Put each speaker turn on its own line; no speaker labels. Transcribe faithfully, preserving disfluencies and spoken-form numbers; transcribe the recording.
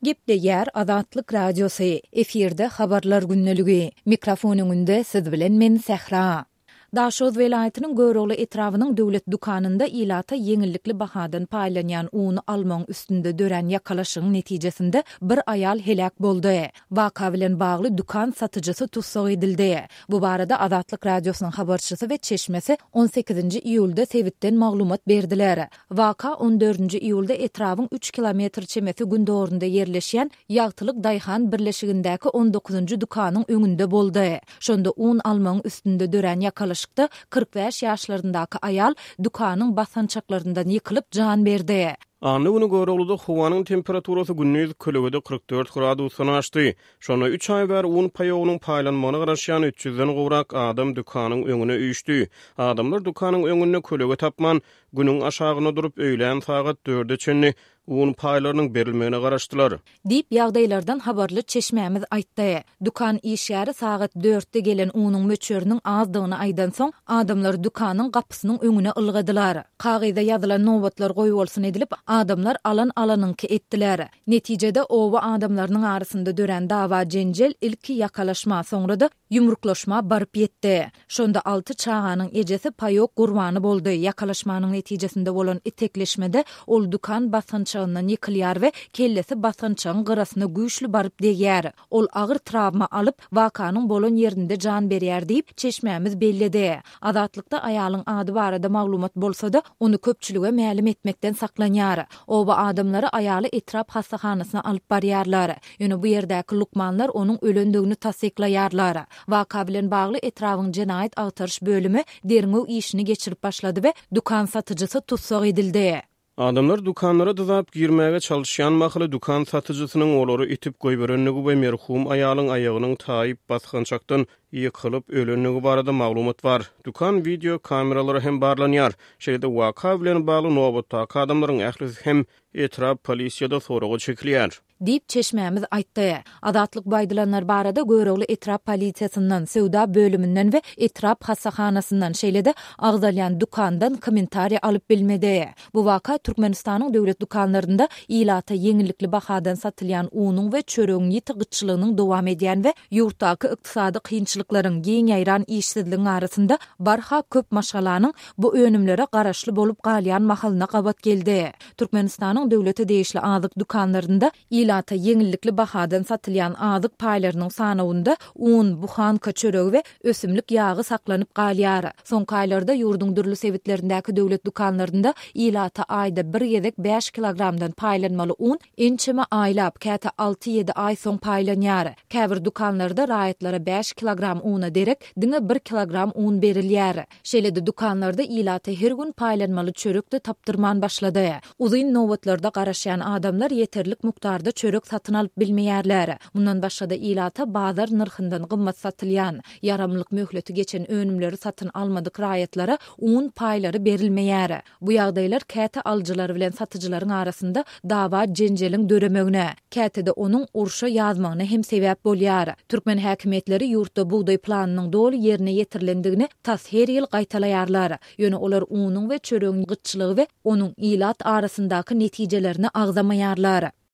Gepde yer Azatlyk Radiosu. Efirde habarlar günneligi. Mikrofonunda siz bilen men Sehra. Daşoz vilayatynyň Görogly etrawynyň döwlet dukanynda ilata yeňillikli bahadan paýlanýan uny almaň üstünde dören ýakalaşyň netijesinde bir ayal helak boldy. Waka bilen bagly dukan satyjysy tutsak edildi. Bu barada Azatlyk Radiosynyň habarçysy we çeşmesi on sekizinji iýulda Sewitden maglumat berdiler. Waka on dördünji iýulda etrawyň üç kilometr çemesi gündorunda ýerleşýän Ýagtylyk Daýhan birleşigindäki on dokuzunji dukanyň öňünde boldy. Şonda un almaň üstünde dören ýakalaş kırk beş ýaşlaryndaky ayal dukanyň basançaklaryndan ýykylyp jan berdi.
Anny uny Göroglyda howanyň temperaturasy günnüz kölegede kırk dört gradusyny aşdy. Şonu üç ay ber un paýagynyň paýlanmagyna garaşýan üç yüzden gowrak adam dukanyň öňüne üýşdi. Adamlar dukanyň öňünde kölege tapman günüň aşagyna durup öýlen sagat dörde çenli un paýlarynyň berilmegine garaşdylar.
Dip ýagdaýlardan habarly çeşmämiz aýtdy. Dukan işýäri sagat dörtte gelen unyň möçörüniň azdygyny aýdan soň adamlar dukanyň gapysynyň öňüne ylgadylar. Kagyda ýazylan nowbatlar goýup bolsun edilip adamlar alan alanynky etdiler. Netijede owa adamlarynyň arasynda dören dawa jenjel ilki ýakalaşma soňrada ýumruklaşma baryp ýetdi. Şonda alty çağanyň ejesi paýok gurbany boldy. Ýakalaşmanyň netijesinde bolan itekleşmede ol dukan basançagyndan ýykylýar we kellesi basançagyň gyrasyna güýçli baryp degýär. Ol agyr travma alyp wakanyň bolan ýerinde jan berýär diýip çeşmämiz bellidi. Azatlykda aýalyň ady barada maglumat bolsa-da onu köpçülige ma'lum etmekden saklanýar. Oba adamlary aýaly etrap hastahanasyna alyp barýarlar. Ýöne bu ýerdäki lukmanlar onuň ölendigini tasdiklaýarlar. Waka bilen bagly etrawyň jenaýat agtarış bölümi derňew işini geçirip başlady we dukan satyjysy tutsak edildi.
Adamlar dukanlara dızap girmäge çalışýan mahyly dukan satyjysynyň olary itip goýberendigi we merhum aýalyň aýagynyň taýyp basgançakdan ýykylyp ölenligi barada maglumat bar. Dukan video kameralary hem barlanýar. Şeýle waka bilen bagly nowbatdaky adamlaryň ählisi hem etrap polisiýada soragy çekilýär.
Dip çeşmämiz aýtdy. Azatlyk baýdylanlar barada Görogly etrap polisiýasyndan, Sewda bölümünden we etrap hastahanasyndan şeýle-de agzalýan dukandan kommentariýa alyp bilmedi. Bu waka Türkmenistanyň döwlet dukanlarynda ilata yeňillikli bahadan satylýan unyň we çöregiň ýytygyçylygynyň dowam edýän we ýurtdaky ykdysady kynçylyklaryň giň ýaýran işsizligiň arasynda barha köp maşgalanyň bu önümlere garaşly bolup galýan mahalyna gabat geldi. Türkmenistanyň döwleti deýişli azyk dukanlarynda ilata yeňillikli bahadan satylýan azyk paýlarynyň sanawynda un, buhanka çöregi we ösümlik ýagy saklanyp galýar. Soňky aýlarda ýurduň dürli sewitlerindäki döwlet dukanlarynda ilata aýda bir gezek beş kilogramdan paýlanmaly un ençeme aýlap käte alty ýedi aý soň paýlanýar. Käbir dukanlarda raýatlara beş kilogram una derek diňe bir kilogram un berilýär. Şeýle-de dukanlarda ilata her gün paýlanmaly çörükde tapdyrman başlady. Uzyn nowbatlarda garaşýan adamlar ýeterlik mukdarda çörek satyn alyp bilmeýärler. Mundan başga-da ilata bazar narhyndan gymmat satylýan, yaramlyk möhleti geçen önümleri satyn almadyk raýatlara un paýlary berilmeýär. Bu ýagdaýlar käte aljylar bilen satyjylaryň arasynda dawa jenjeliň döremegine, käte-de onuň urşa ýazmagyna hem sebäp bolýar. Türkmen häkimetleri ýurtda buğday planynyň doly ýerine ýetirilendigini tas her ýyl gaýtalaýarlar. Ýöne olar unyň we çöregiň gyçylygy we onuň ilat arasyndaky netijelerini agzamaýarlar.